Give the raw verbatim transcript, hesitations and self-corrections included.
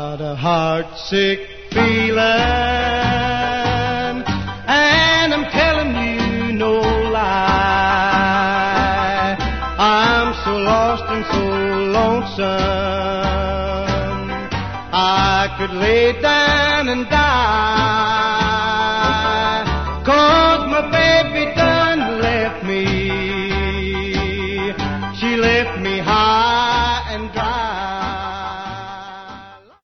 got a heart-sick feeling, and I'm telling you no lie. I'm so lost and so lonesome, I could lay down and die.